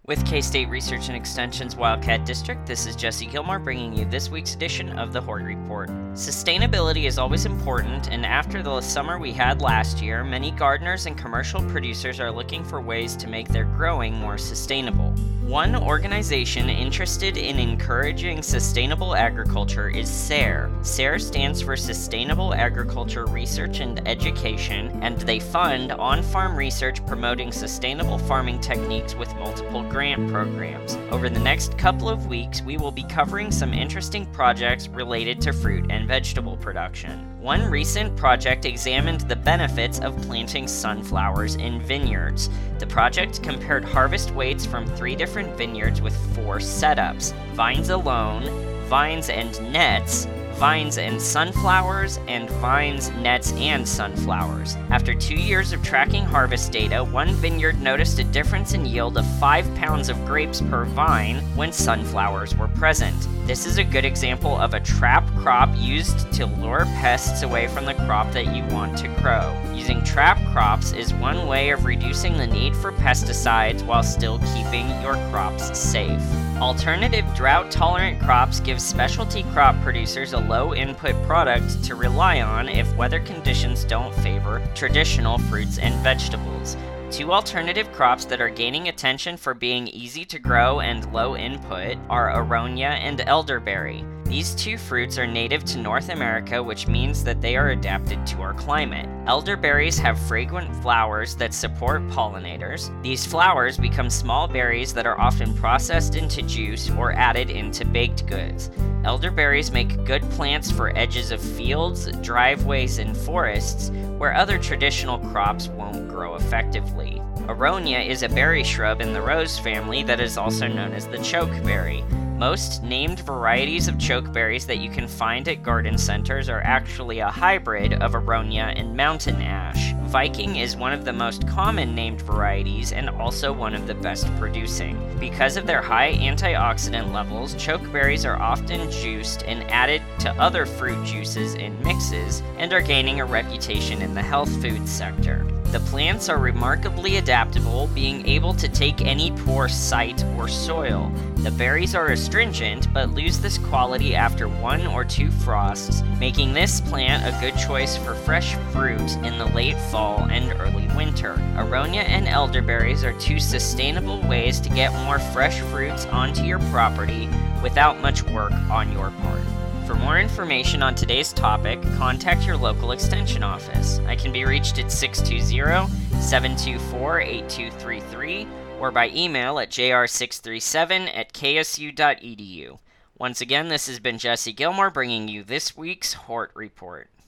With K-State Research and Extension's Wildcat District, this is Jesse Gilmore bringing you this week's edition of the Hort Report. Sustainability is always important, and after the summer we had last year, many gardeners and commercial producers are looking for ways to make their growing more sustainable. One organization interested in encouraging sustainable agriculture is SARE. SARE stands for Sustainable Agriculture Research and Education, and they fund on-farm research promoting sustainable farming techniques with multiple grant programs. Over the next couple of weeks, we will be covering some interesting projects related to fruit and vegetable production. One recent project examined the benefits of planting sunflowers in vineyards. The project compared harvest weights from 3 different vineyards with 4 setups: vines alone, vines and nets, vines and sunflowers, and vines, nets, and sunflowers. After 2 years of tracking harvest data, one vineyard noticed a difference in yield of 5 pounds of grapes per vine when sunflowers were present. This is a good example of a trap crop used to lure pests away from the crop that you want to grow. Using trap crops is one way of reducing the need for pesticides while still keeping your crops safe. Alternative drought-tolerant crops give specialty crop producers a low-input product to rely on if weather conditions don't favor traditional fruits and vegetables. 2 alternative crops that are gaining attention for being easy to grow and low input are aronia and elderberry. These 2 fruits are native to North America, which means that they are adapted to our climate. Elderberries have fragrant flowers that support pollinators. These flowers become small berries that are often processed into juice or added into baked goods. Elderberries make good plants for edges of fields, driveways, and forests, where other traditional crops won't grow effectively. Aronia is a berry shrub in the rose family that is also known as the chokeberry. Most named varieties of chokeberries that you can find at garden centers are actually a hybrid of aronia and mountain ash. Viking is one of the most common named varieties and also one of the best producing. Because of their high antioxidant levels, chokeberries are often juiced and added to other fruit juices in mixes and are gaining a reputation in the health food sector. The plants are remarkably adaptable, being able to take any poor site or soil. The berries are astringent, but lose this quality after 1 or 2 frosts, making this plant a good choice for fresh fruit in the late fall and early winter. Aronia and elderberries are 2 sustainable ways to get more fresh fruits onto your property without much work on your part. For more information on today's topic, contact your local extension office. I can be reached at 620-724-8233 or by email at jr637@ksu.edu. Once again, this has been Jesse Gilmore bringing you this week's Hort Report.